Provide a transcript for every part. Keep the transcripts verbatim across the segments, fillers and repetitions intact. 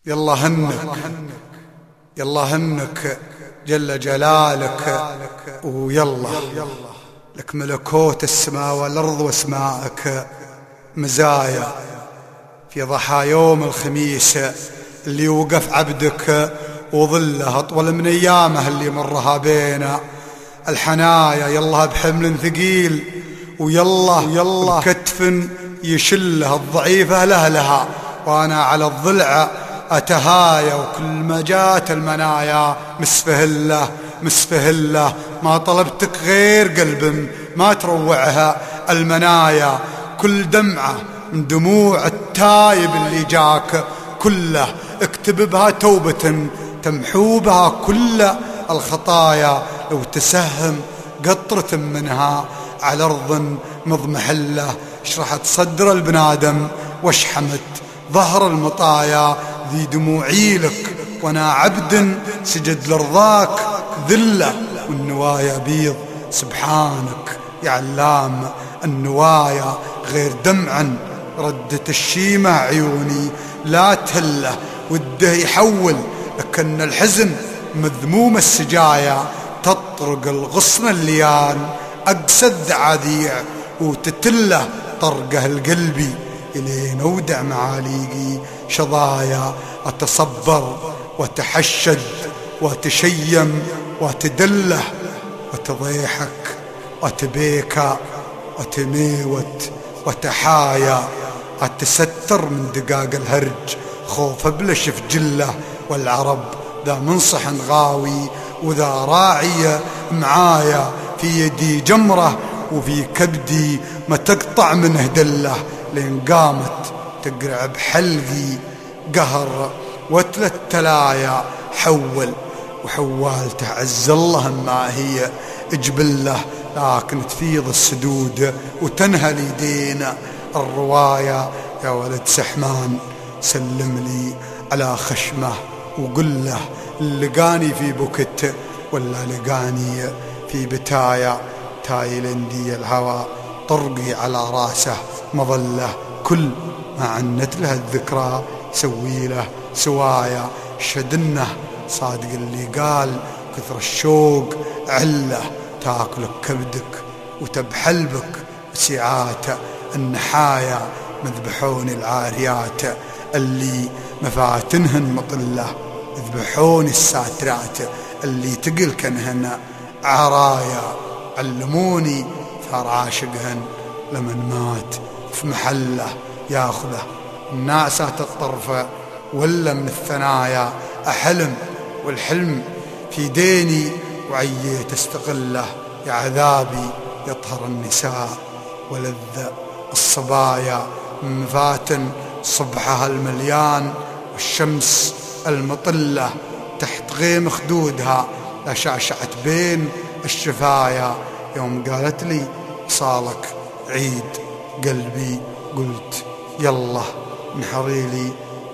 يلا هنك يلا هنك جل جلالك، ويلا لك ملكوت السماء والأرض واسمائك مزايا في ضحى يوم الخميس اللي وقف عبدك وظله أطول من أيامه اللي مرها بينا الحنايا. يلا بحمل ثقيل ويلا ويلا بكتف يشله الضعيف أهلها، وأنا على الضلع أتهايا وكل ما جات المنايا مسفهله مسفهله. ما طلبتك غير قلب ما تروعها المنايا، كل دمعة من دموع التايب اللي جاك كله اكتب بها توبة تمحو بها كل الخطايا. لو تسهم قطرة منها على أرض مضمحلة شرحت صدر البنادم واشحمت ظهر المطايا. ذي دموعي لك وانا عبد سجد لرضاك ذلة، والنوايا بيض سبحانك يا علام النوايا. غير دمع ردت الشيمة عيوني لا تهله، وده يحول لكن الحزن مذموم السجايا. تطرق الغصن الليان أقسى الدعاذيع وتتله طرقه القلبي إلين أودع معاليقي شظايا. أتصبر وتحشد وتشيم وتدله وتضيحك وتبيكى وتميوت وتحايا. أتستر من دقاق الهرج خوف بلش في جله، والعرب ذا منصح غاوي وذا راعي معايا. في يدي جمرة وفي كبدي ما تقطع منه دله، لين قامت تقرع بحلقي قهر وتلت تلايا. حول وحوالته عز الله ما هي اجبله، لكن تفيض السدود وتنهى ليدينا الرواية. يا ولد سحمان سلم لي على خشمه وقل له لقاني في بكت ولا لقاني في بتايا. تايلندي الهوى طرقي على راسه مظله، كل ما عنت له الذكرى سوي له سوايا. شدنه صادق اللي قال كثر الشوق عله، تاكلك كبدك وتبحلبك وسعات النحايا. مذبحوني العاريات اللي مفاتنهن مطله، ذبحوني الساترات اللي تقل كنهن عرايا. علموني ثار عاشقهن لمن مات في محله ياخذه الناسات الطرفة ولا من الثنايا. أحلم والحلم في ديني وعييت استقله، يا عذابي يطهر النساء ولذ الصبايا. من مفاتن صبحها المليان والشمس المطلة تحت غيم خدودها لا شعشعت بين الشفايا. يوم قالت لي صالك عيد قلبي قلت يلا نحري لي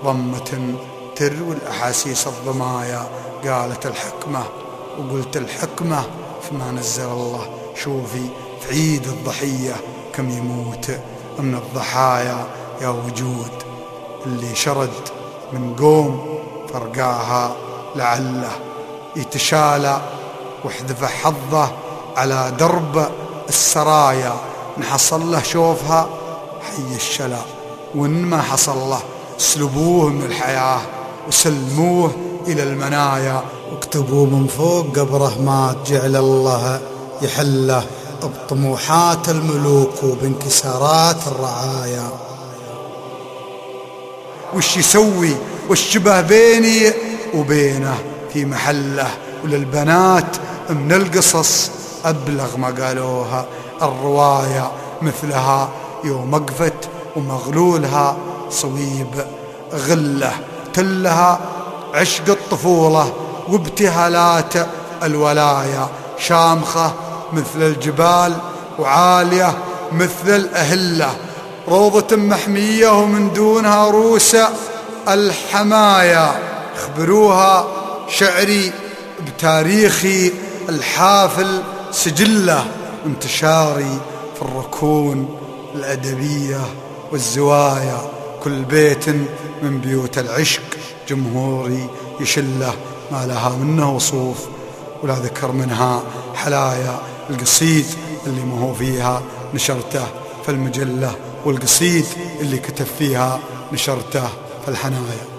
ضمة تروي الأحاسيس الضمايا. قالت الحكمة وقلت الحكمة فيما نزل الله. شوفي في عيد الضحية كم يموت من الضحايا. يا وجود اللي شرد من قوم فرقاها لعله يتشالى واحذف حظه على درب السرايا. نحصل له شوفها حي الشلا، وإن ما حصل له سلبوه من الحياة وسلموه إلى المنايا. واكتبوا من فوق قبره مات جعل الله يحله بطموحات الملوك وبانكسارات الرعايا. وش يسوي والشبه بيني وبينه في محله، وللبنات من القصص أبلغ ما قالوها الرواية. مثلها يوم وقفت ومغلولها صويب غله، تلها عشق الطفولة وابتهالات الولاية. شامخة مثل الجبال وعالية مثل الأهلة، روضة محمية ومن دونها روس الحمايا. اخبروها شعري بتاريخي الحافل سجله، انتشاري في الركون الأدبية والزوايا. كل بيت من بيوت العشق جمهوري يشله ما لها منه وصوف، ولا ذكر منها حلايا القصيد اللي ما هو فيها نشرته فالمجلة، والقصيد اللي كتب فيها نشرته فالحنايا.